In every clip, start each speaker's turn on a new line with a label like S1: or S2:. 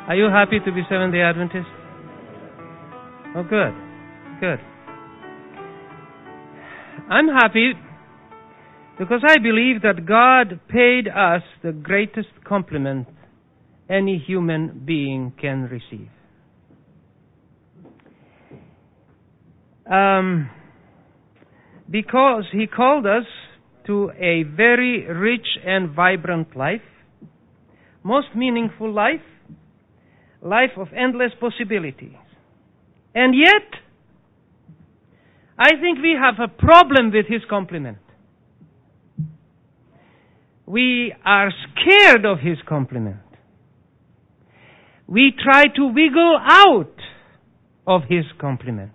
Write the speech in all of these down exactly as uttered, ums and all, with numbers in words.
S1: Are you happy to be Seventh-day Adventist? Oh, good. Good. I'm happy because I believe that God paid us the greatest compliment any human being can receive. Um, because He called us to a very rich and vibrant life, most meaningful life, life of endless possibilities. And yet, I think we have a problem with His compliment. We are scared of His compliment. We try to wiggle out of His compliment,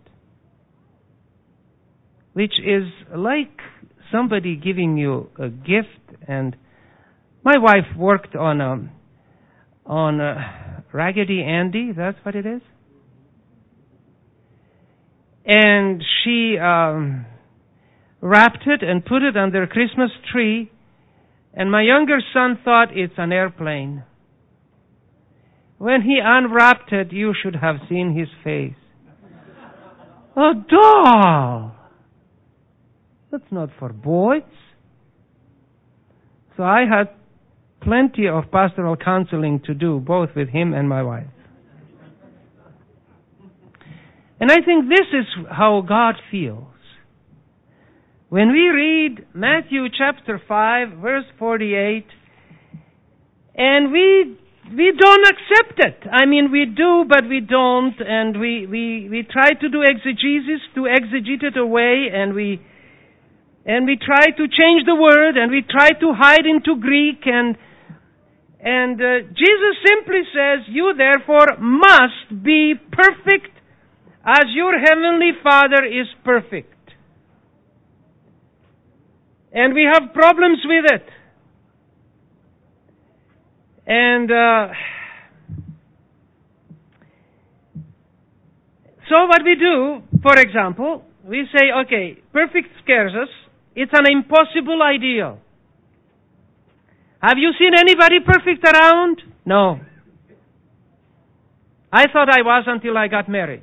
S1: which is like somebody giving you a gift. And my wife worked on a, on a Raggedy Andy, that's what it is. And she um, wrapped it and put it under a Christmas tree. And my younger son thought it's an airplane. When he unwrapped it, you should have seen his face. A doll! That's not for boys. So I had plenty of pastoral counseling to do, both with him and my wife. And I think this is how God feels. When we read Matthew chapter five, verse forty-eight, and we we don't accept it. I mean, we do, but we don't, and we, we, we try to do exegesis, to exegete it away, and we and we try to change the word, and we try to hide into Greek, and and uh, Jesus simply says, "You therefore must be perfect as your heavenly Father is perfect." And we have problems with it. And uh, so what we do, for example, we say, okay, perfect scares us. It's an impossible ideal. Have you seen anybody perfect around? No. I thought I was until I got married.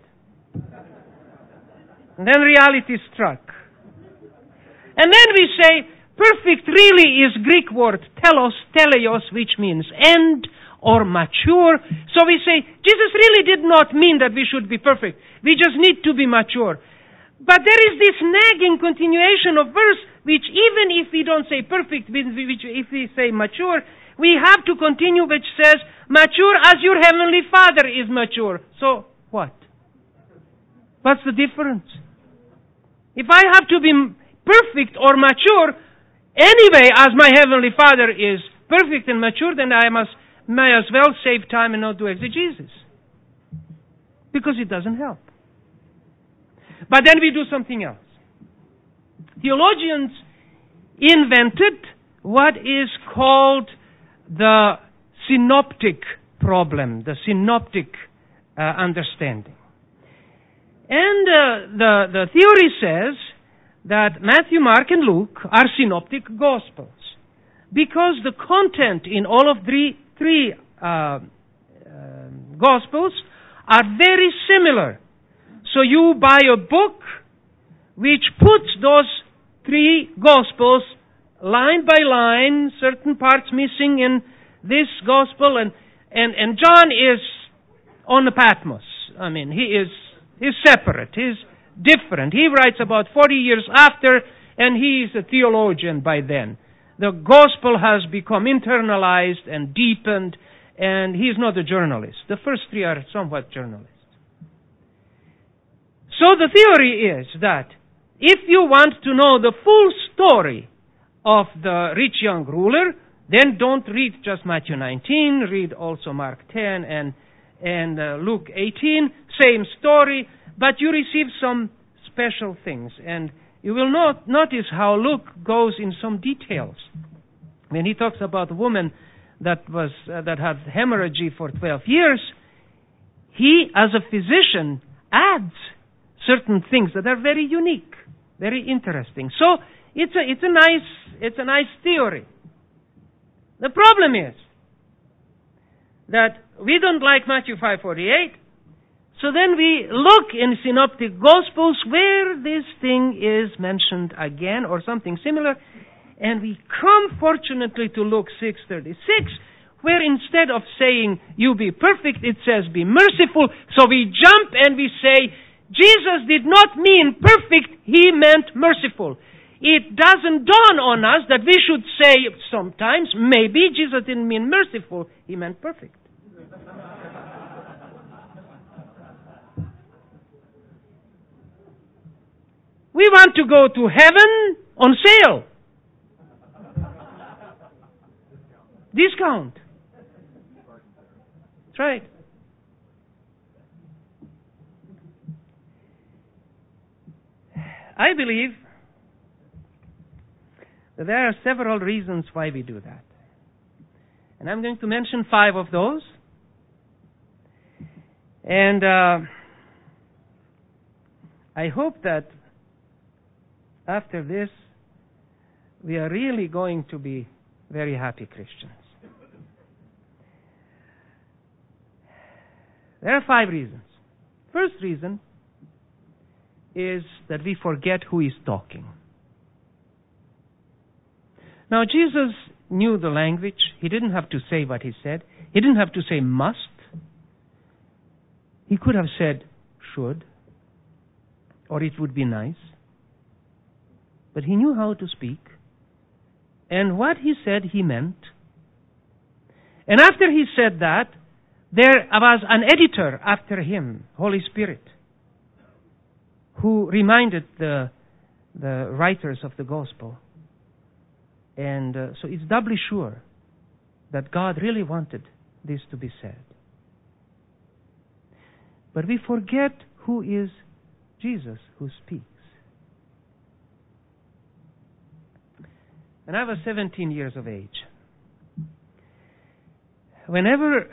S1: And then reality struck. And then we say, perfect really is Greek word, telos, teleios, which means end or mature. So we say, Jesus really did not mean that we should be perfect. We just need to be mature. But there is this nagging continuation of verse, which even if we don't say perfect, which if we say mature, we have to continue, which says, mature as your heavenly Father is mature. So, what? What's the difference? If I have to be perfect or mature, anyway, as my heavenly Father is perfect and mature, then I must may as well save time and not do exegesis. Because it doesn't help. But then we do something else. Theologians invented what is called the synoptic problem, the synoptic uh, understanding. And uh, the, the theory says that Matthew, Mark, and Luke are synoptic gospels because the content in all of three, three uh, uh, gospels are very similar. So you buy a book which puts those three gospels line by line, certain parts missing in this gospel, and, and, and John is on the Patmos. I mean, he is he's separate, he's different. He writes about forty years after, and he is a theologian by then. The gospel has become internalized and deepened, and he's not a journalist. The first three are somewhat journalists. So the theory is that if you want to know the full story of the rich young ruler, then don't read just Matthew nineteen, read also Mark ten and, and uh, Luke eighteen, same story, but you receive some special things. And you will not notice how Luke goes in some details. When he talks about a woman that was uh, that had hemorrhage for twelve years, he, as a physician, adds certain things that are very unique, very interesting. So it's a it's a nice it's a nice theory. The problem is that we don't like Matthew five forty-eight. So then we look in Synoptic Gospels where this thing is mentioned again or something similar, and we come fortunately to Luke six thirty-six, where instead of saying, you be perfect, it says, be merciful. So we jump and we say, Jesus did not mean perfect, he meant merciful. It doesn't dawn on us that we should say sometimes, maybe Jesus didn't mean merciful, he meant perfect. We want to go to heaven on sale. Discount. That's right. I believe that there are several reasons why we do that. And I'm going to mention five of those. And uh, I hope that after this, we are really going to be very happy Christians. There are five reasons. First reason is that we forget who is talking. Now, Jesus knew the language. He didn't have to say what he said. He didn't have to say must. He could have said should, or it would be nice. But he knew how to speak. And what he said, he meant. And after he said that, there was an editor after him, Holy Spirit, who reminded the, the writers of the gospel. And uh, so it's doubly sure that God really wanted this to be said. But we forget who is Jesus who speaks. When I was seventeen years of age, whenever,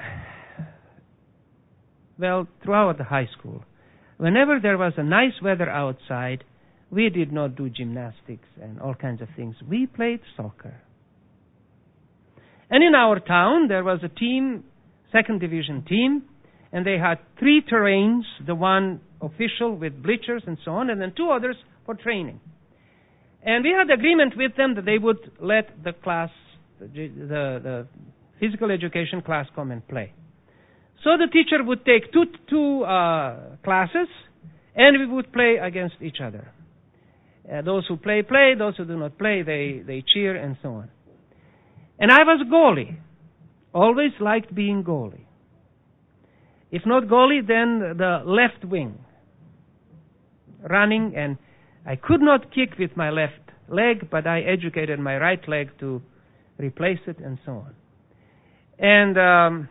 S1: well, throughout the high school, whenever there was a nice weather outside, we did not do gymnastics and all kinds of things. We played soccer. And in our town, there was a team, second division team, and they had three terrains, the one official with bleachers and so on, and then two others for training. And we had agreement with them that they would let the class, the, the, the physical education class come and play. So the teacher would take two, two uh, classes, and we would play against each other. Uh, those who play, play. Those who do not play, they, they cheer and so on. And I was goalie. Always liked being goalie. If not goalie, then the left wing. Running, and I could not kick with my left leg, but I educated my right leg to replace it and so on. And um,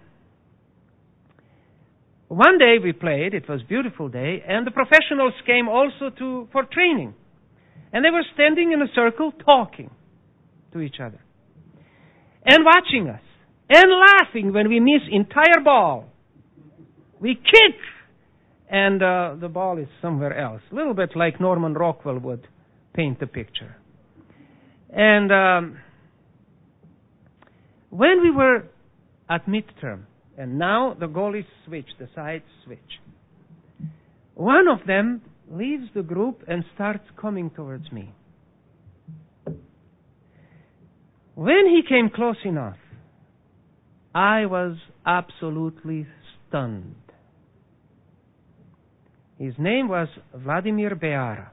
S1: one day we played. It was a beautiful day, and the professionals came also to for training. And they were standing in a circle talking to each other and watching us and laughing when we miss entire ball. We kick, and uh, the ball is somewhere else. A little bit like Norman Rockwell would paint the picture. And um, when we were at midterm, and now the goalies switch, the sides switch, one of them leaves the group and starts coming towards me. When he came close enough, I was absolutely stunned. His name was Vladimir Beara,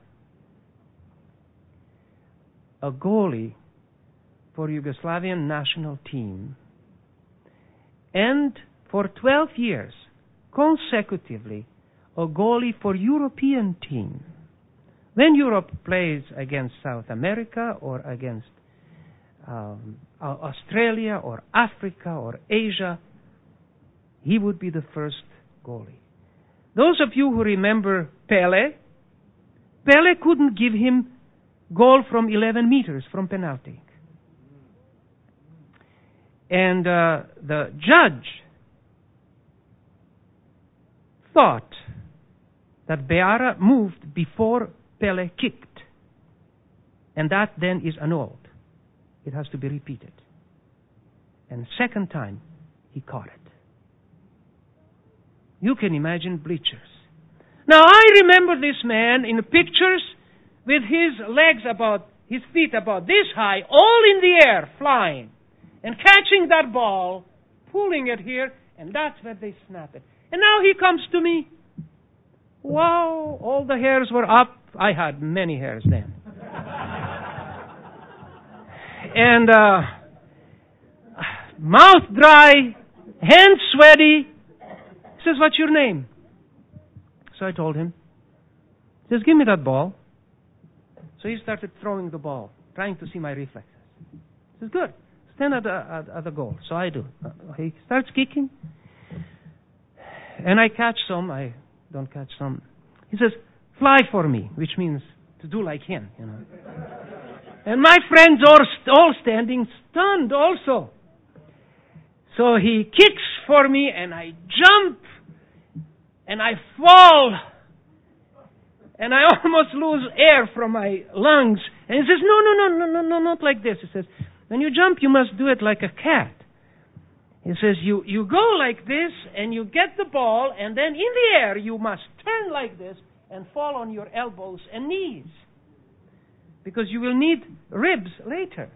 S1: a goalie for Yugoslavian national team, and for twelve years, consecutively, a goalie for European team. When Europe plays against South America or against um, Australia or Africa or Asia, he would be the first goalie. Those of you who remember Pele, Pele couldn't give him goal from eleven meters from penalty. And uh, the judge thought that Beara moved before Pele kicked. And that then is annulled. It has to be repeated. And second time, he caught it. You can imagine bleachers. Now, I remember this man in the pictures with his legs about, his feet about this high, all in the air, flying, and catching that ball, pulling it here, and that's where they snap it. And now he comes to me. Wow, all the hairs were up. I had many hairs then. and uh, mouth dry, hands sweaty. He says, what's your name? So I told him. He says, give me that ball. So he started throwing the ball, trying to see my reflexes. He says, good. Stand at the, at, at the goal. So I do. Uh, he starts kicking. And I catch some. I don't catch some. He says, fly for me, which means to do like him, you know. And my friends are all standing stunned also. So he kicks for me, and I jump, and I fall, and I almost lose air from my lungs. And he says, no, no, no, no, no, no, not like this. He says, when you jump, you must do it like a cat. He says, you, you go like this, and you get the ball, and then in the air, you must turn like this and fall on your elbows and knees. Because you will need ribs later.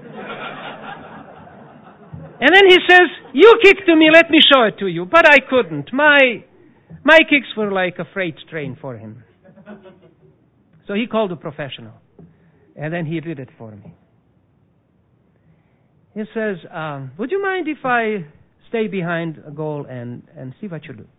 S1: And then he says, you kick to me, let me show it to you. But I couldn't. My, my kicks were like a freight train for him. So he called a professional. And then he did it for me. He says, um, would you mind if I stay behind a goal and, and see what you do?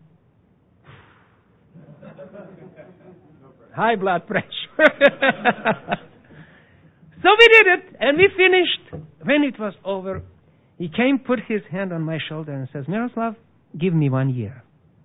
S1: High blood pressure. So we did it, and we finished. When it was over, he came, put his hand on my shoulder and says, Miroslav, give me one year.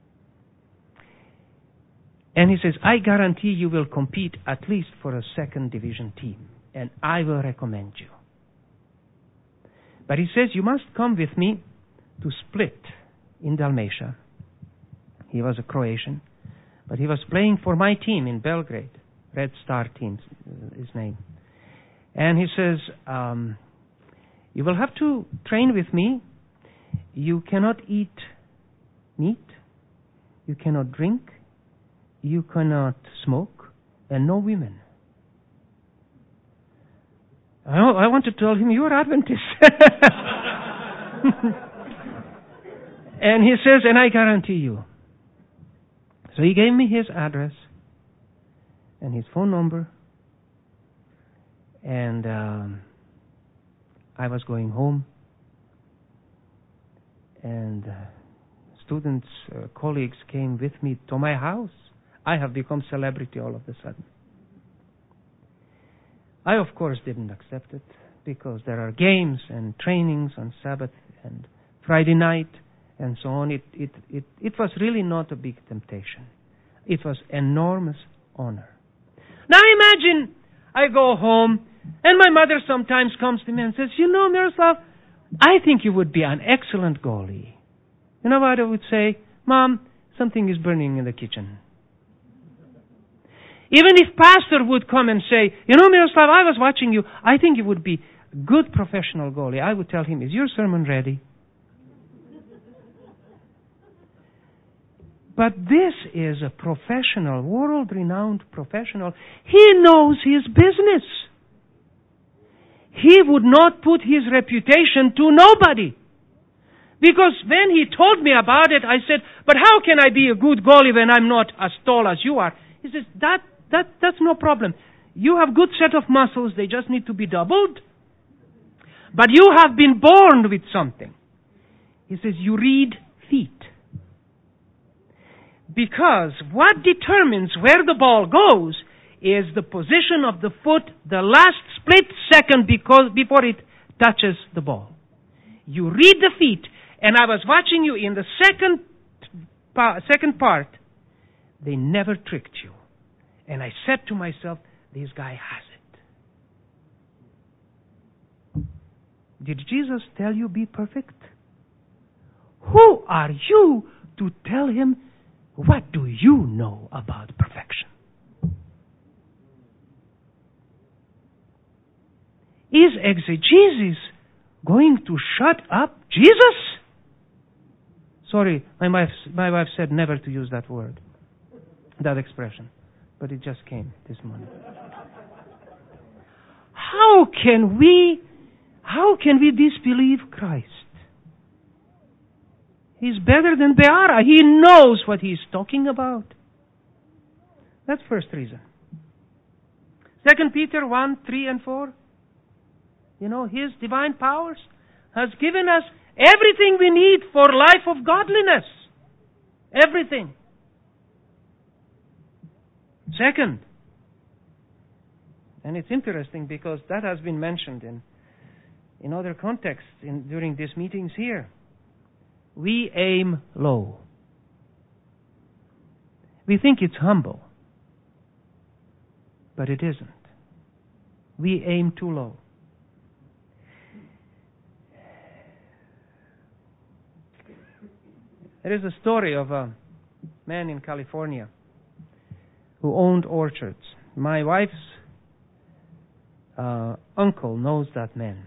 S1: And he says, I guarantee you will compete at least for a second division team, and I will recommend you. But he says, you must come with me to Split in Dalmatia. He was a Croatian, but he was playing for my team in Belgrade. Red Star team, his name. And he says, um, you will have to train with me. You cannot eat meat. You cannot drink. You cannot smoke. And no women. I, I want to tell him, you're Adventist. And he says, and I guarantee you. So he gave me his address and his phone number. And um, I was going home. And uh, students, uh, colleagues came with me to my house. I have become celebrity all of a sudden. I, of course, didn't accept it because there are games and trainings on Sabbath and Friday night and so on. It, it, it, it was really not a big temptation. It was enormous honor. Now imagine I go home and my mother sometimes comes to me and says, you know, Miroslav, I think you would be an excellent goalie. You know what I would say? Mom, something is burning in the kitchen. Even if pastor would come and say, you know, Miroslav, I was watching you. I think you would be a good professional goalie. I would tell him, is your sermon ready? But this is a professional, world-renowned professional. He knows his business. He would not put his reputation to nobody. Because when he told me about it, I said, but how can I be a good goalie when I'm not as tall as you are? He says, that, that, that's no problem. You have good set of muscles. They just need to be doubled. But you have been born with something. He says, you read feet. Because what determines where the ball goes is the position of the foot the last split second because, before it touches the ball. You read the feet, and I was watching you in the second, pa- second part. They never tricked you. And I said to myself, this guy has it. Did Jesus tell you be perfect? Who are you to tell him, what do you know about perfection? Is exegesis going to shut up Jesus? Sorry, my wife, my wife said never to use that word, that expression. But it just came this morning. How can we, how can we disbelieve Christ? He's better than Be'ara. He knows what he's talking about. That's first reason. Second Peter one, three and four. You know, His divine powers has given us everything we need for life of godliness. Everything. Second, and it's interesting because that has been mentioned in, in other contexts in, during these meetings here. We aim low. We think it's humble, but it isn't. We aim too low. There is a story of a man in California who owned orchards. My wife's uh, uncle knows that man.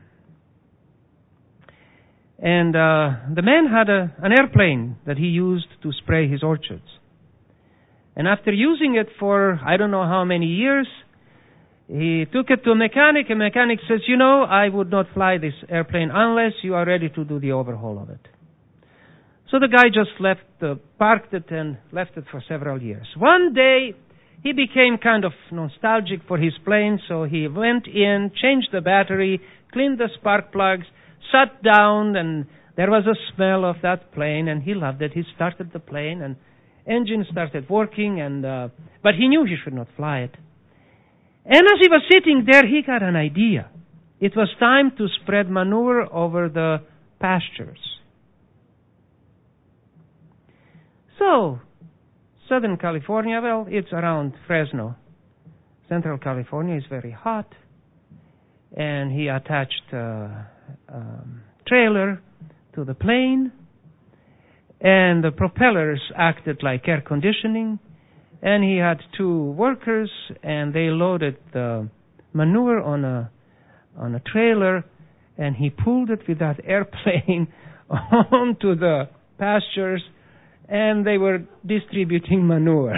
S1: And uh, the man had a, an airplane that he used to spray his orchards. And after using it for I don't know how many years, he took it to a mechanic. A mechanic says, you know, I would not fly this airplane unless you are ready to do the overhaul of it. So the guy just left, uh, parked it and left it for several years. One day, he became kind of nostalgic for his plane, so he went in, changed the battery, cleaned the spark plugs, sat down, and there was a smell of that plane, and he loved it. He started the plane, and engine started working, and uh, but he knew he should not fly it. And as he was sitting there, he got an idea. It was time to spread manure over the pastures. So, Southern California, well, it's around Fresno. Central California is very hot. And he attached a um, trailer to the plane. And the propellers acted like air conditioning. And he had two workers, and they loaded the manure on a on a trailer, and he pulled it with that airplane onto the pastures, and they were distributing manure.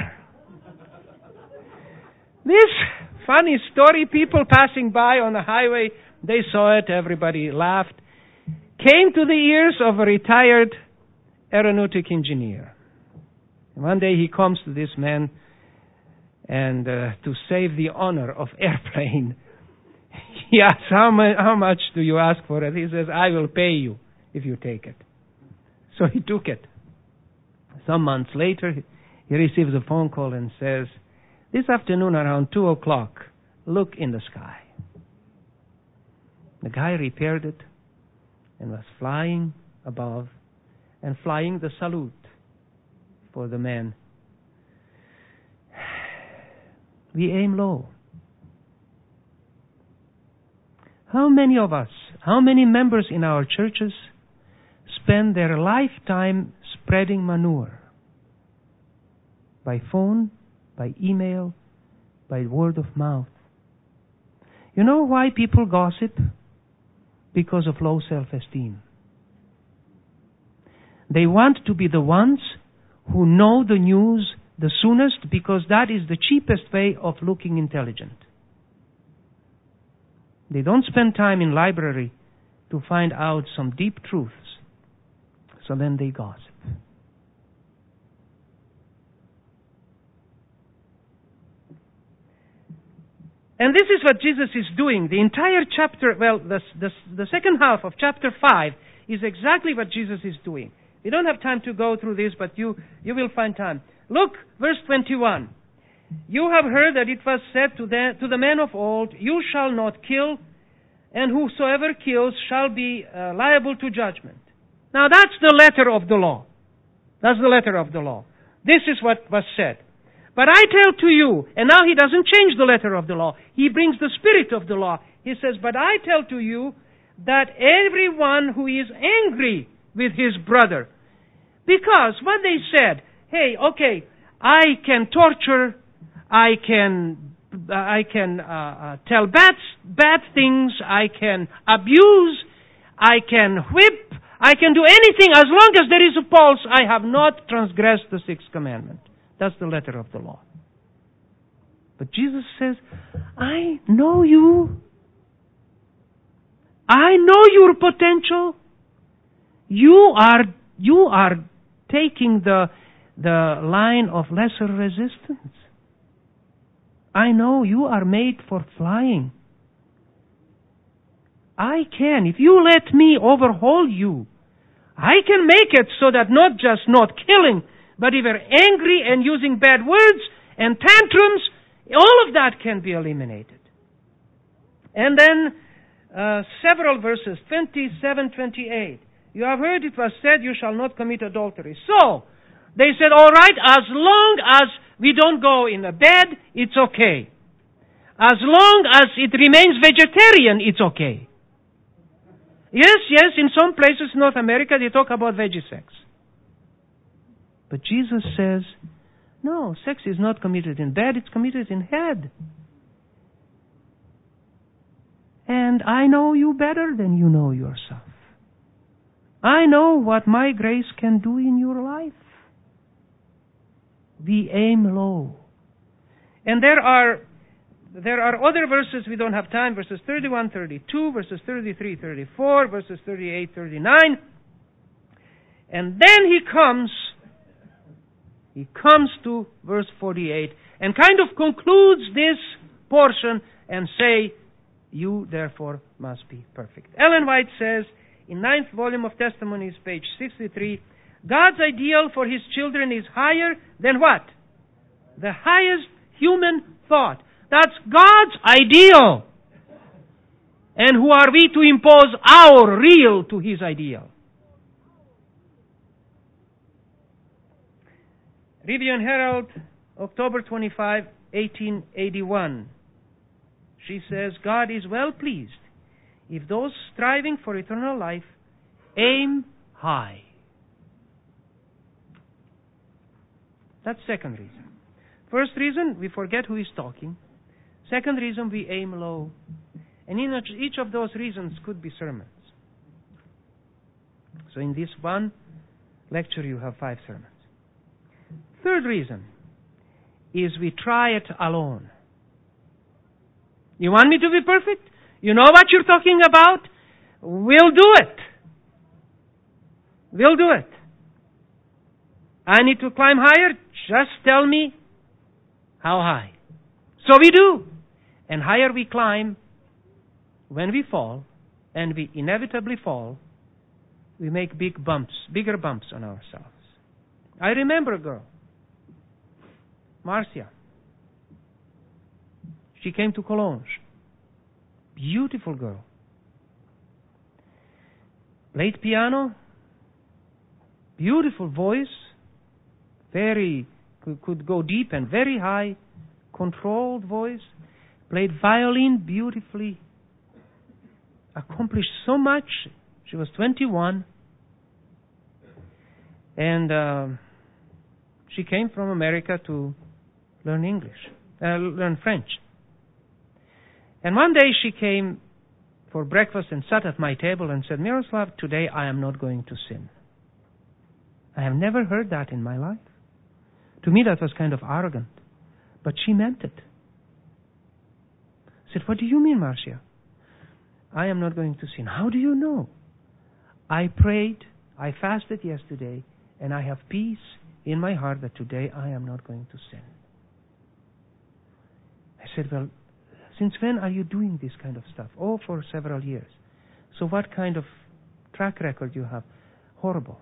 S1: This funny story, people passing by on the highway, they saw it, everybody laughed, came to the ears of a retired aeronautic engineer. One day he comes to this man, and uh, to save the honor of airplane, he asks, how, mu- how much do you ask for it? He says, I will pay you if you take it. So he took it. Some months later, he receives a phone call and says, this afternoon around two o'clock, look in the sky. The guy repaired it and was flying above and flying the salute for the man. We aim low. How many of us, how many members in our churches spend their lifetime spreading manure? By phone, by email, by word of mouth. You know why people gossip? Because of low self-esteem. They want to be the ones who know the news the soonest, because that is the cheapest way of looking intelligent. They don't spend time in library to find out some deep truths. So then they gossip. And this is what Jesus is doing. The entire chapter, well, the, the, the second half of chapter five is exactly what Jesus is doing. We don't have time to go through this, but you, you will find time. Look, verse twenty-one. You have heard that it was said to the, to the men of old, you shall not kill, and whosoever kills shall be uh, liable to judgment. Now that's the letter of the law. That's the letter of the law. This is what was said. But I tell to you, and now he doesn't change the letter of the law. He brings the spirit of the law. He says, but I tell to you that everyone who is angry with his brother, because what they said, hey, okay, I can torture, I can, uh, I can uh, uh, tell bad, bad things, I can abuse, I can whip, I can do anything as long as there is a pulse. I have not transgressed the sixth commandment. That's the letter of the law. But Jesus says, I know you. I know your potential. You are you are taking the the line of lesser resistance. I know you are made for flying. I can, if you let me overhaul you, I can make it so that not just not killing, but if you're angry and using bad words and tantrums, all of that can be eliminated. And then uh, several verses, twenty-seven, twenty-eight. You have heard it was said, you shall not commit adultery. So, they said, all right, as long as we don't go in a bed, it's okay. As long as it remains vegetarian, it's okay. Yes, yes, in some places in North America, they talk about veggie sex. But Jesus says, no, sex is not committed in bed, it's committed in head. And I know you better than you know yourself. I know what my grace can do in your life. We aim low. And there are there are other verses, we don't have time, verses thirty-one, thirty-two, verses thirty-three, thirty-four, verses thirty-eight, thirty-nine. And then he comes, he comes to verse forty-eight and kind of concludes this portion and say, you therefore must be perfect. Ellen White says, in ninth volume of Testimonies, page sixty-three, God's ideal for His children is higher than what? The highest human thought. That's God's ideal. And who are we to impose our real to His ideal? Review and Herald, October twenty-fifth, eighteen eighty-one. She says, God is well pleased if those striving for eternal life aim high. That's second reason. First reason, we forget who is talking. Second reason, we aim low. And in each of those reasons could be sermons. So in this one lecture, you have five sermons. Third reason is we try it alone. You want me to be perfect? You know what you're talking about? We'll do it. We'll do it. I need to climb higher? Just tell me how high. So we do. And higher we climb, when we fall, and we inevitably fall, we make big bumps, bigger bumps on ourselves. I remember a girl, Marcia. She came to Cologne. Beautiful girl. Played piano. Beautiful voice. Very, could, could go deep and very high. Controlled voice. Played violin beautifully. Accomplished so much. She was twenty-one. And uh, she came from America to learn English, uh, learn French. And one day she came for breakfast and sat at my table and said, Miroslav, today I am not going to sin. I have never heard that in my life. To me that was kind of arrogant. But she meant it. I said, what do you mean, Marcia? I am not going to sin. How do you know? I prayed, I fasted yesterday, and I have peace in my heart that today I am not going to sin. I said, well, since when are you doing this kind of stuff? Oh, for several years. So what kind of track record you have? Horrible.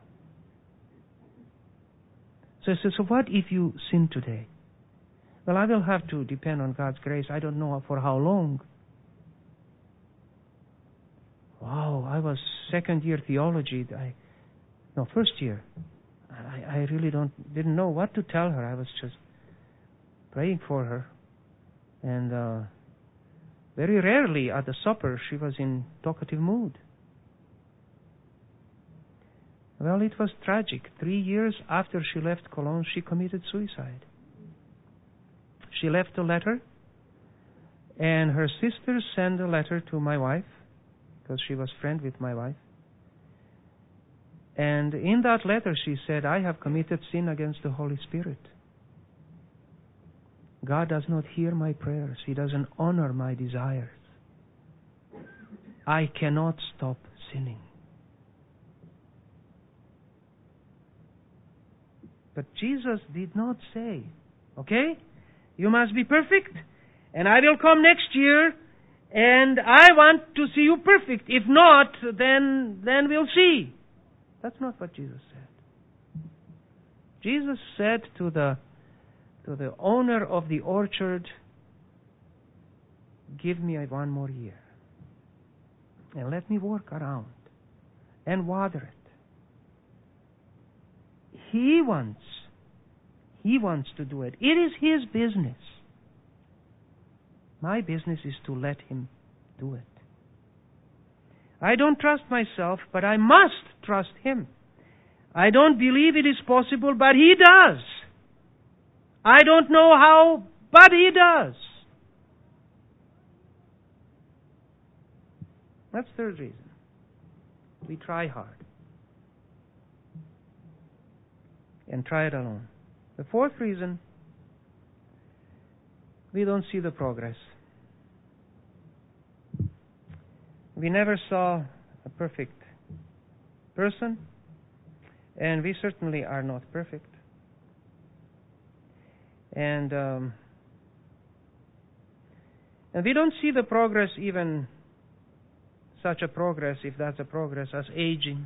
S1: So I said, so what if you sin today? Well, I will have to depend on God's grace. I don't know for how long. Wow, I was second year theology. I, no, first year. I, I really don't didn't know what to tell her. I was just praying for her. And uh, very rarely at the supper she was in talkative mood. Well, it was tragic. Three years after she left Cologne, she committed suicide. She left a letter, and her sister sent a letter to my wife, because she was friend with my wife. And in that letter she said, I have committed sin against the Holy Spirit. God does not hear my prayers. He doesn't honor my desires. I cannot stop sinning. But Jesus did not say, okay, you must be perfect, and I will come next year, and I want to see you perfect. If not, then, then we'll see. That's not what Jesus said. Jesus said to the, to the owner of the orchard, give me one more year, and let me work around and water it. He wants, He wants to do it. It is His business. My business is to let Him do it. I don't trust myself, but I must trust Him. I don't believe it is possible, but He does. I don't know how, but He does. That's the third reason. We try hard. And try it alone. The fourth reason, we don't see the progress. We never saw a perfect person, and we certainly are not perfect. And um, and we don't see the progress, even such a progress, if that's a progress, as aging.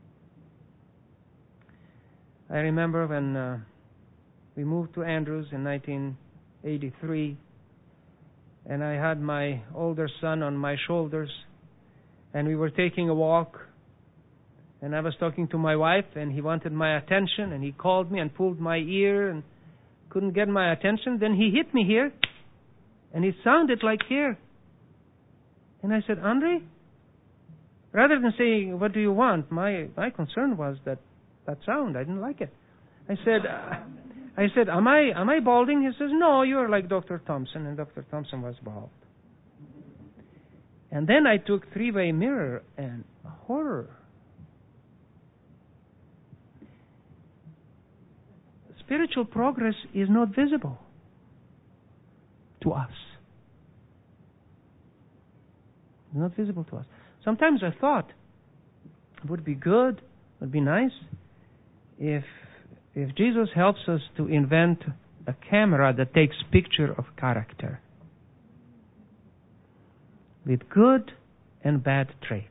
S1: I remember when uh, we moved to Andrews in nineteen eighty-three, and I had my older son on my shoulders, and we were taking a walk, and I was talking to my wife, and he wanted my attention, and he called me and pulled my ear and couldn't get my attention. Then he hit me here, and it sounded like here. And I said, Andre, rather than saying, what do you want? My, my concern was that that sound. I didn't like it. I said, uh, I said, am I am I balding? He says, no, you're like Doctor Thompson, and Doctor Thompson was bald. And then I took three-way mirror, and horror. Spiritual progress is not visible to us. It's not visible to us. Sometimes I thought it would be good, would be nice, if if Jesus helps us to invent a camera that takes picture of character with good and bad traits.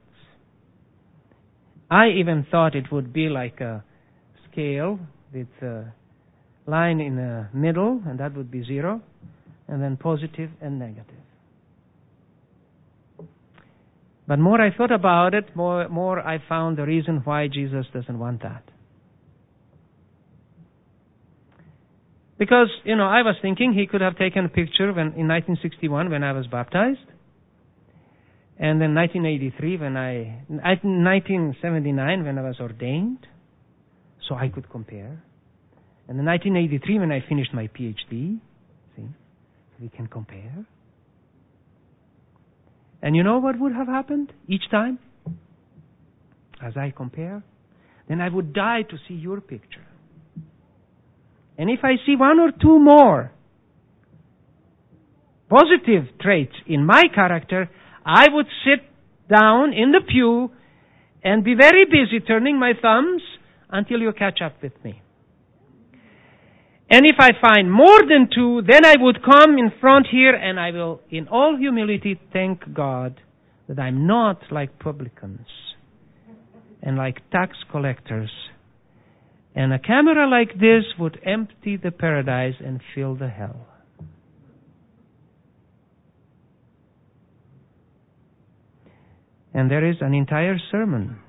S1: I even thought it would be like a scale with a line in the middle, and that would be zero, and then positive and negative. But more I thought about it, more, more I found the reason why Jesus doesn't want that. Because, you know, I was thinking he could have taken a picture when in nineteen sixty-one when I was baptized, and then nineteen eighty-three when I, nineteen seventy-nine when I was ordained, so I could compare. And in nineteen eighty-three when I finished my P H D, see, we can compare. And you know what would have happened each time? As I compare, then I would die to see your picture. And if I see one or two more positive traits in my character, I would sit down in the pew and be very busy turning my thumbs until you catch up with me. And if I find more than two, then I would come in front here and I will, in all humility, thank God that I'm not like publicans and like tax collectors. And a camera like this would empty the paradise and fill the hell. And there is an entire sermon.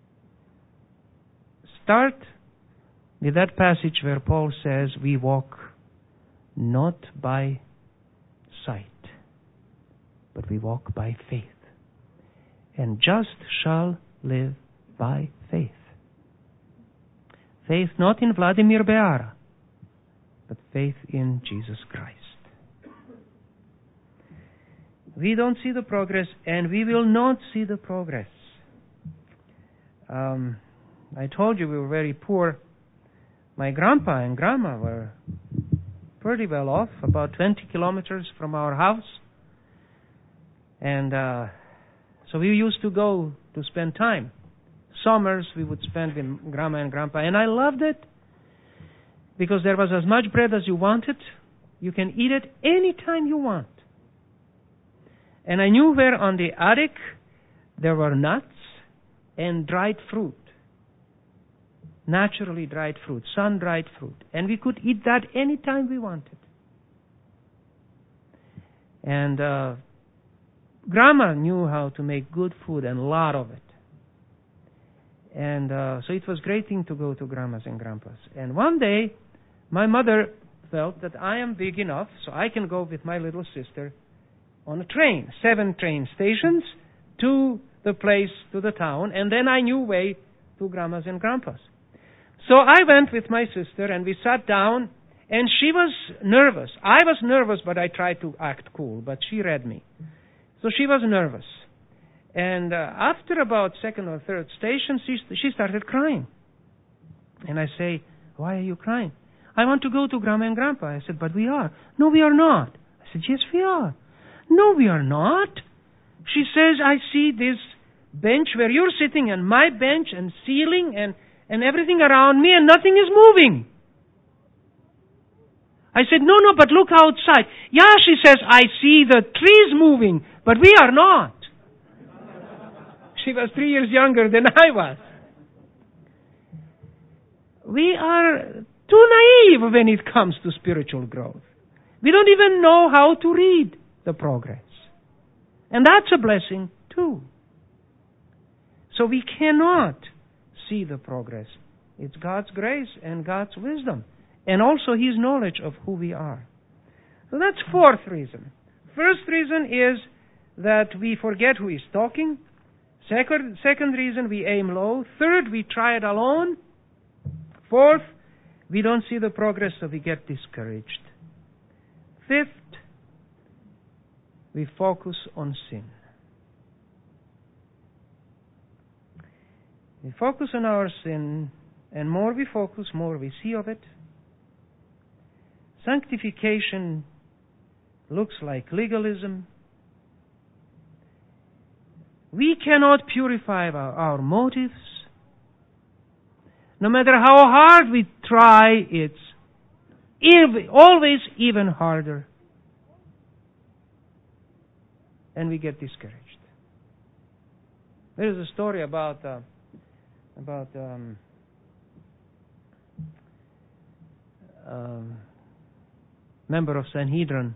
S1: Start with that passage where Paul says, we walk not by sight, but we walk by faith. And just shall live by faith. Faith not in Vladimir Beara, but faith in Jesus Christ. We don't see the progress, and we will not see the progress. Um, I told you we were very poor. My grandpa and grandma were pretty well off, about twenty kilometers from our house. And uh, so we used to go to spend time. Summers we would spend with grandma and grandpa. And I loved it because there was as much bread as you wanted. You can eat it any time you want. And I knew where on the attic there were nuts and dried fruit. Naturally dried fruit, sun-dried fruit. And we could eat that any time we wanted. And uh, Grandma knew how to make good food and a lot of it. And uh, so it was a great thing to go to Grandma's and Grandpa's. And one day, my mother felt that I am big enough so I can go with my little sister on a train, seven train stations to the place, to the town, and then I knew way to Grandma's and Grandpa's. So I went with my sister, and we sat down, and she was nervous. I was nervous, but I tried to act cool, but she read me. So she was nervous. And uh, after about second or third station, she, she started crying. And I say, why are you crying? I want to go to Grandma and Grandpa. I said, but we are. No, we are not. I said, yes, we are. No, we are not. She says, I see this bench where you're sitting and my bench and ceiling and, and everything around me and nothing is moving. I said, no, no, but look outside. Yeah, she says, I see the trees moving, but we are not. She was three years younger than I was. We are too naive when it comes to spiritual growth. We don't even know how to read the progress. And that's a blessing too. So we cannot see the progress. It's God's grace and God's wisdom. And also His knowledge of who we are. So that's fourth reason. First reason is that we forget who is talking. Second, second reason, we aim low. Third, we try it alone. Fourth, we don't see the progress, so we get discouraged. Fifth, we focus on sin. We focus on our sin, and more we focus, more we see of it. Sanctification looks like legalism. We cannot purify our, our motives. No matter how hard we try, it's ev- always even harder. And we get discouraged. There is a story about uh, about um, um, member of Sanhedrin,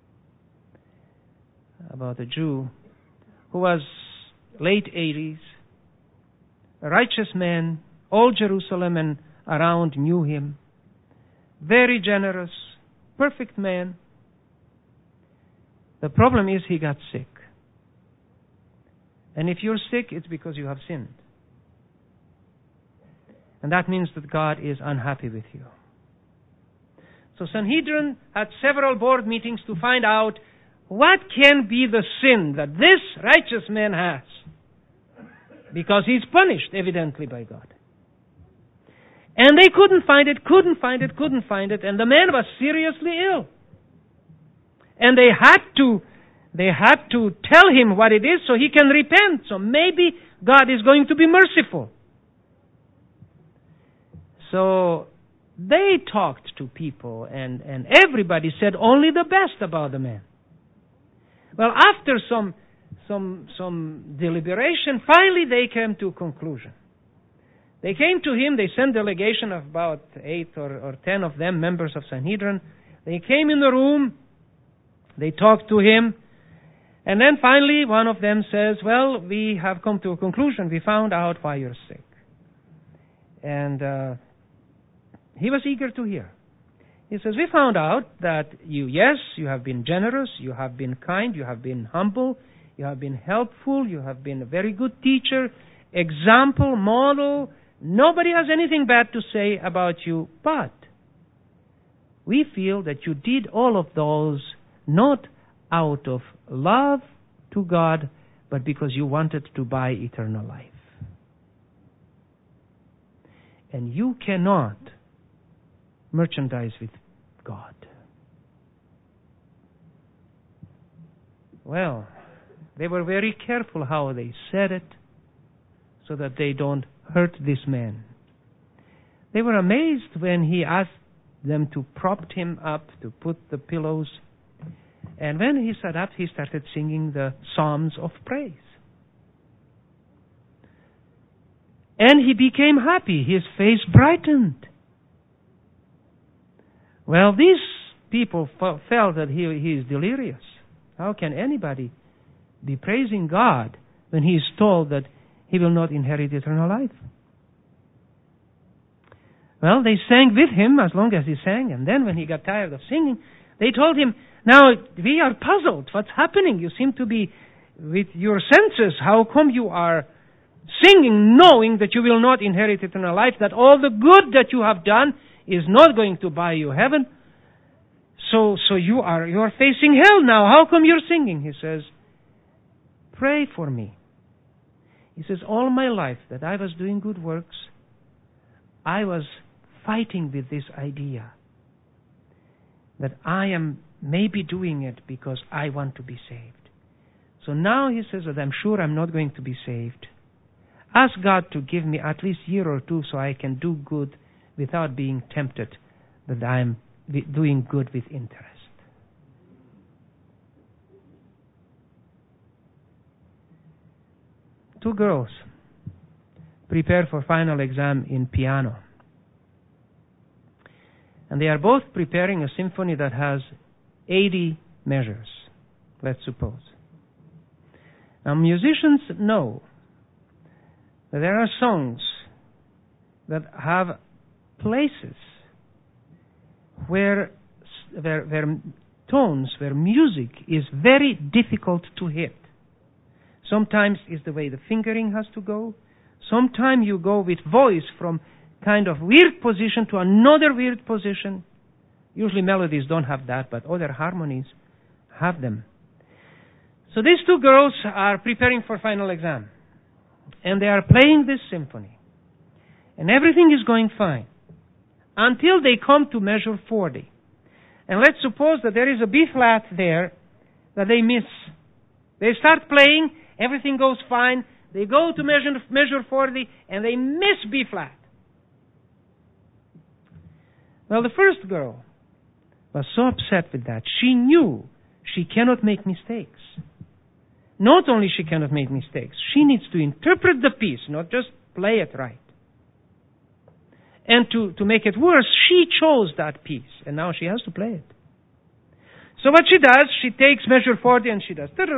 S1: about a Jew who was late eighties, a righteous man. All Jerusalem and around knew him. Very generous, perfect man. The problem is he got sick. And if you're sick, it's because you have sinned. And that means that God is unhappy with you. So Sanhedrin had several board meetings to find out what can be the sin that this righteous man has. Because he's punished, evidently, by God. And they couldn't find it, couldn't find it, couldn't find it, and the man was seriously ill. And they had to, they had to tell him what it is so he can repent. So maybe God is going to be merciful. So they talked to people, and, and everybody said only the best about the man. Well, after some, some, some deliberation, finally they came to a conclusion. They came to him, they sent a delegation of about eight or, or ten of them, members of Sanhedrin. They came in the room, they talked to him, and then finally one of them says, well, we have come to a conclusion. We found out why you're sick. And uh, he was eager to hear. He says, we found out that you, yes, you have been generous, you have been kind, you have been humble, you have been helpful, you have been a very good teacher, example, model. Nobody has anything bad to say about you, but we feel that you did all of those not out of love to God, but because you wanted to buy eternal life. And you cannot merchandise with God. Well, they were very careful how they said it so that they don't hurt this man. They were amazed when he asked them to prop him up, to put the pillows. And when he sat up, he started singing the Psalms of praise. And he became happy. His face brightened. Well, these people f- felt that he, he is delirious. How can anybody be praising God when he is told that he will not inherit eternal life? Well, they sang with him as long as he sang, and then when he got tired of singing, they told him, now, we are puzzled. What's happening? You seem to be with your senses. How come you are singing knowing that you will not inherit eternal life, that all the good that you have done is not going to buy you heaven? So so you are you are facing hell now. How come you're singing? He says, pray for me. He says, all my life that I was doing good works, I was fighting with this idea that I am maybe doing it because I want to be saved. So now he says that I'm sure I'm not going to be saved. Ask God to give me at least a year or two so I can do good without being tempted that I'm doing good with interest. Two girls prepare for final exam in piano. And they are both preparing a symphony that has eighty measures, let's suppose. Now, musicians know that there are songs that have places where, where, where tones, where music is very difficult to hit. Sometimes it's the way the fingering has to go. Sometimes you go with voice from kind of weird position to another weird position. Usually melodies don't have that, but other harmonies have them. So these two girls are preparing for final exam. And they are playing this symphony. And everything is going fine. Until they come to measure forty. And let's suppose that there is a B flat there that they miss. They start playing, everything goes fine. They go to measure, measure forty, and they miss B flat. Well, the first girl was so upset with that. She knew she cannot make mistakes. Not only she cannot make mistakes, she needs to interpret the piece, not just play it right. And to, to make it worse, she chose that piece, and now she has to play it. So what she does, she takes measure forty and she does, and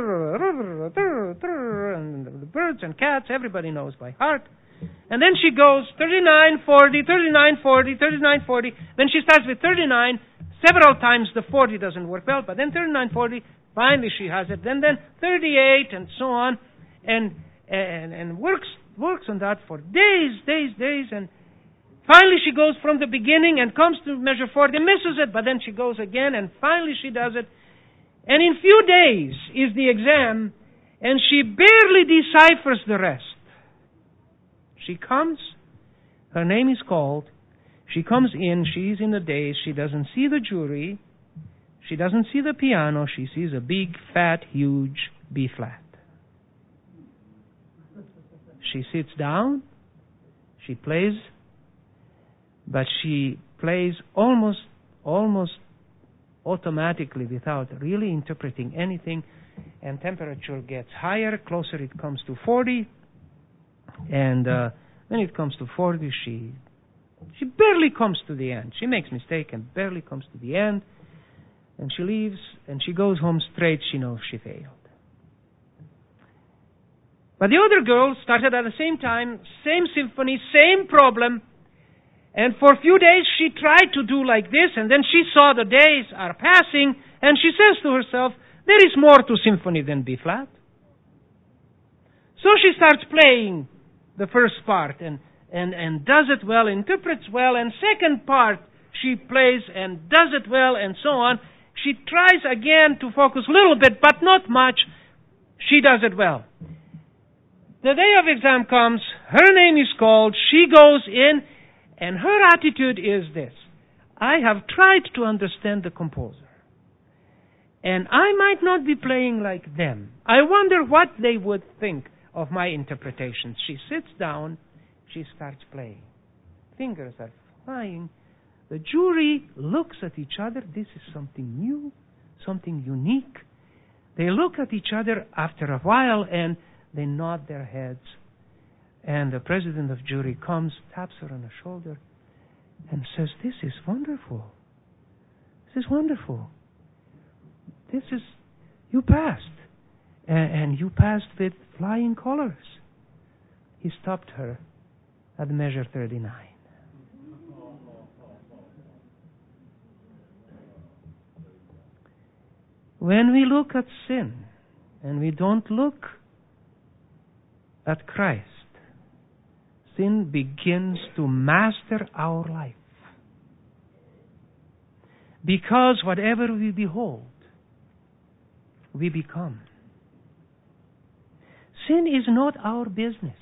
S1: the birds and cats, everybody knows by heart. And then she goes thirty-nine, forty, thirty-nine, forty, thirty-nine, forty. Then she starts with thirty-nine. Several times the forty doesn't work well, but then thirty-nine, forty, finally she has it. Then then thirty-eight and so on, and and and works works on that for days, days, days, and finally she goes from the beginning and comes to measure forty, misses it, but then she goes again, and finally she does it. And in few days is the exam, and she barely deciphers the rest. She comes, her name is called, she comes in, she's in the daze, she doesn't see the jury, she doesn't see the piano, she sees a big, fat, huge B flat. She sits down, she plays, but she plays almost, almost automatically without really interpreting anything, and temperature gets higher, closer it comes to forty, and uh, when it comes to forty, she she barely comes to the end. She makes mistake and barely comes to the end, and she leaves, and she goes home straight. She knows she failed. But the other girl started at the same time, same symphony, same problem, and for a few days she tried to do like this, and then she saw the days are passing, and she says to herself, there is more to symphony than B flat. So she starts playing the first part and, and, and does it well, interprets well, and second part she plays and does it well, and so on. She tries again to focus a little bit, but not much. She does it well. The day of exam comes, her name is called, she goes in, And her attitude is this: I have tried to understand the composer, and I might not be playing like them. I wonder what they would think of my interpretations. She sits down, she starts playing. Fingers are flying. The jury looks at each other. This is something new, something unique. They look at each other after a while and they nod their heads. And the president of jury comes, taps her on the shoulder, and says, "This is wonderful. This is wonderful. This is, you passed. And, and you passed with flying colors." He stopped her at measure thirty-nine. When we look at sin and we don't look at Christ, sin begins to master our life. Because whatever we behold, we become. Sin is not our business.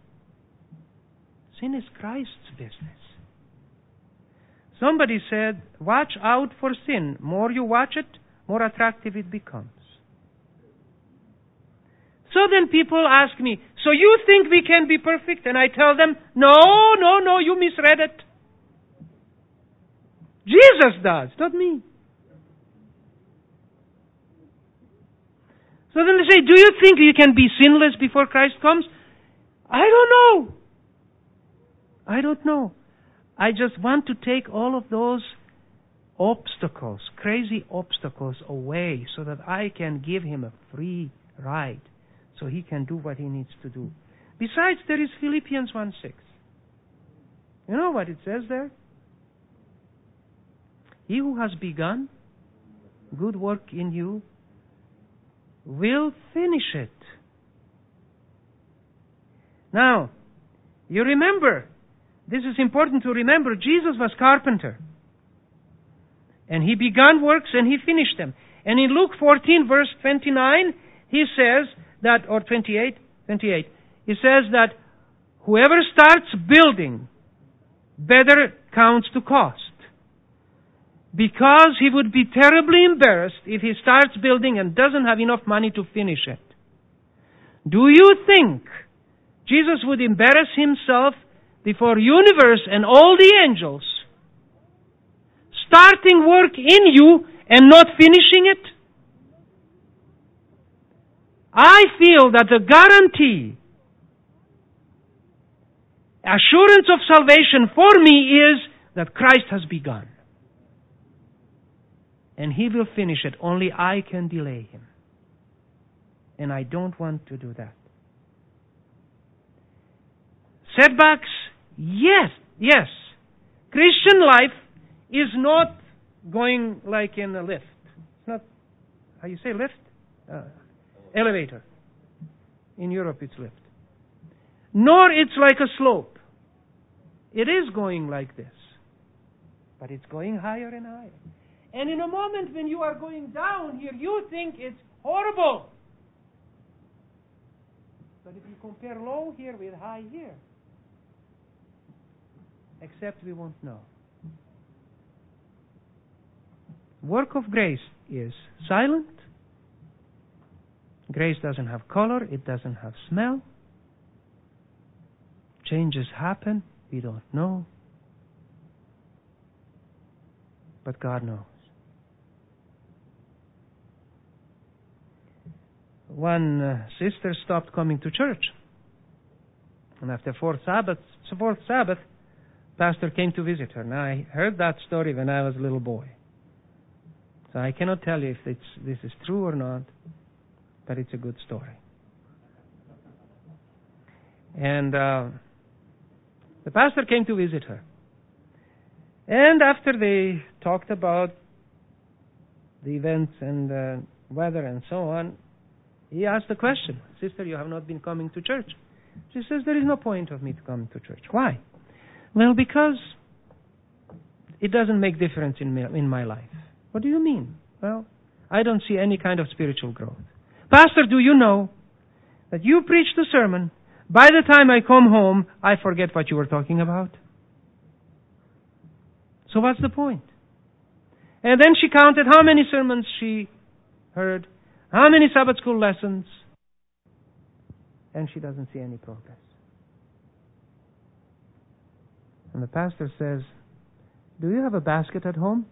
S1: Sin is Christ's business. Somebody said, watch out for sin. More you watch it, more attractive it becomes. So then people ask me, so you think we can be perfect? And I tell them, no, no, no, you misread it. Jesus does, not me. So then they say, do you think you can be sinless before Christ comes? I don't know. I don't know. I just want to take all of those obstacles, crazy obstacles away so that I can give him a free ride so he can do what he needs to do. Besides, there is Philippians one six. You know what it says there? He who has begun good work in you will finish it. Now, you remember, this is important to remember, Jesus was carpenter. And he began works and he finished them. And in Luke fourteen, verse twenty-nine, he says that, or twenty-eight, twenty-eight, he says that whoever starts building better counts to cost. Because he would be terribly embarrassed if he starts building and doesn't have enough money to finish it. Do you think Jesus would embarrass himself before universe and all the angels starting work in you and not finishing it? I feel that the guarantee, assurance of salvation for me is that Christ has begun. And he will finish it. Only I can delay him. And I don't want to do that. Setbacks? Yes, yes. Christian life is not going like in a lift. It's not, how you say lift? Uh, elevator. In Europe it's lift. Nor it's like a slope. It is going like this. But it's going higher and higher. And in a moment when you are going down here, you think it's horrible. But if you compare low here with high here, except we won't know. Work of grace is silent. Grace doesn't have color. It doesn't have smell. Changes happen. We don't know. But God knows. One uh, sister stopped coming to church. And after fourth Sabbath, fourth Sabbath, pastor came to visit her. Now, I heard that story when I was a little boy. So I cannot tell you if it's, this is true or not, but it's a good story. And uh, the pastor came to visit her. And after they talked about the events and the weather and so on, he asked the question, "Sister, you have not been coming to church." She says, "There is no point of me to come to church." Why? Well, because it doesn't make difference in me, in my life. What do you mean? Well, I don't see any kind of spiritual growth. Pastor, do you know that you preached a sermon, by the time I come home, I forget what you were talking about? So what's the point? And then she counted how many sermons she heard, how many Sabbath school lessons, and she doesn't see any progress. And the pastor says, do you have a basket at home?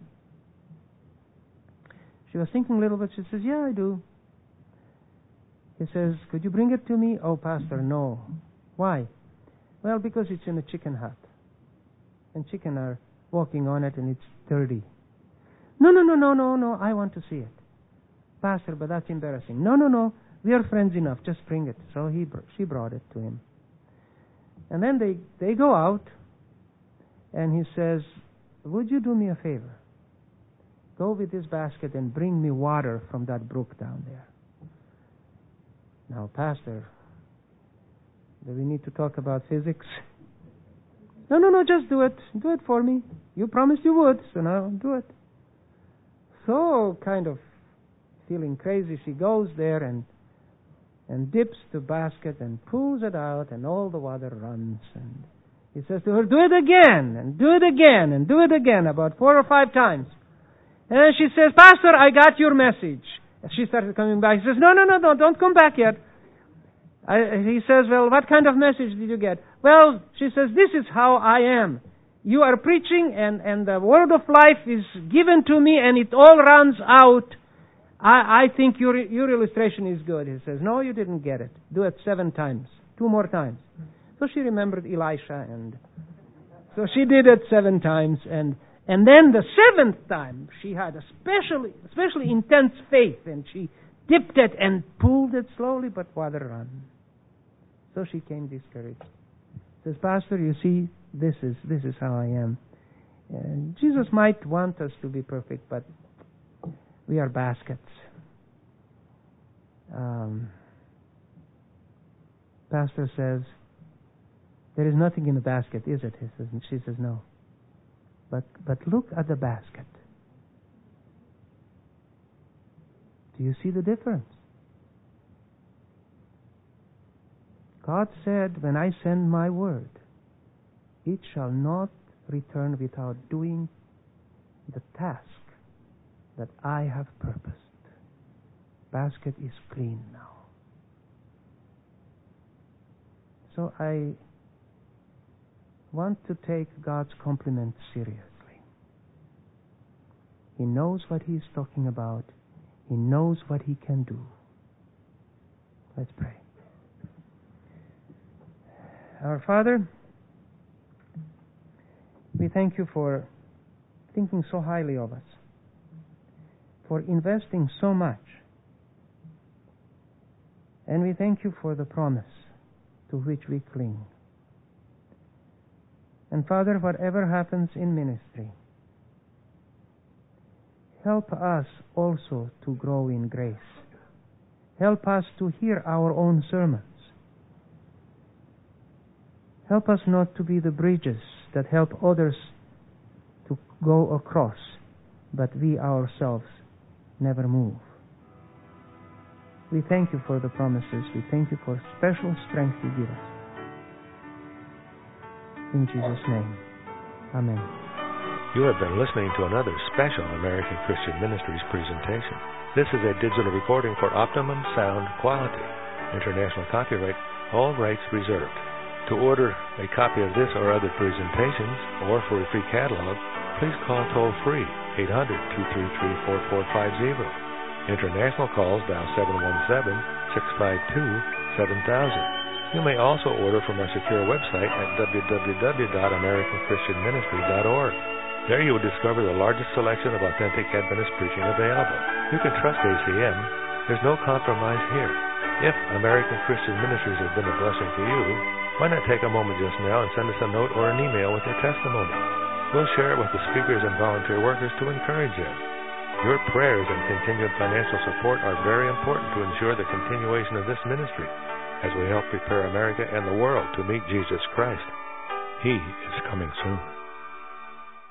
S1: She was thinking a little bit. She says, yeah, I do. He says, could you bring it to me? Oh, pastor, no. Why? Well, because it's in a chicken hut. And chicken are walking on it and it's dirty. No, no, no, no, no, no, I want to see it. Pastor, but that's embarrassing. No, no, no, we are friends enough. Just bring it. So he, she brought it to him. And then they, they go out, and he says, would you do me a favor? Go with this basket and bring me water from that brook down there. Now, Pastor, do we need to talk about physics? No, no, no, just do it. Do it for me. You promised you would, so now do it. So, kind of feeling crazy, she goes there and and dips the basket and pulls it out, and all the water runs. And he says to her, do it again, and do it again, and do it again, about four or five times. And then she says, Pastor, I got your message. And she started coming back. He says, no, no, no, no, don't come back yet. I, he says, well, what kind of message did you get? Well, she says, this is how I am. You are preaching, and, and the word of life is given to me, and it all runs out. I, I think your, your illustration is good. He says, no, you didn't get it. Do it seven times. Two more times. So she remembered Elisha, and so she did it seven times, and and then the seventh time, she had a specially, especially intense faith, and she dipped it and pulled it slowly, but water ran. So she came discouraged. Says, Pastor, you see, this is this is how I am. And Jesus might want us to be perfect, but we are baskets. Um, Pastor says, there is nothing in the basket, is it? He says, and she says, no. But but look at the basket. Do you see the difference? God said, when I send my word, it shall not return without doing the task that I have purposed. Basket is clean now. So I want to take God's compliment seriously. He knows what He's talking about. He knows what He can do. Let's pray. Our Father, we thank You for thinking so highly of us, for investing so much. And we thank You for the promise to which we cling. And Father, whatever happens in ministry, help us also to grow in grace. Help us to hear our own sermons. Help us not to be the bridges that help others to go across, but we ourselves never move. We thank You for the promises. We thank You for special strength You give us. In Jesus' name, amen.
S2: You have been listening to another special American Christian Ministries presentation. This is a digital recording for optimum sound quality. International copyright, all rights reserved. To order a copy of this or other presentations, or for a free catalog, please call toll-free eight hundred, two three three, four four five zero. International calls dial seven one seven, six five two, seven thousand. You may also order from our secure website at w w w dot american christian ministry dot org. There you will discover the largest selection of authentic Adventist preaching available. You can trust A C M. There's no compromise here. If American Christian Ministries has been a blessing to you, why not take a moment just now and send us a note or an email with your testimony? We'll share it with the speakers and volunteer workers to encourage them. Your prayers and continued financial support are very important to ensure the continuation of this ministry as we help prepare America and the world to meet Jesus Christ. He is coming soon.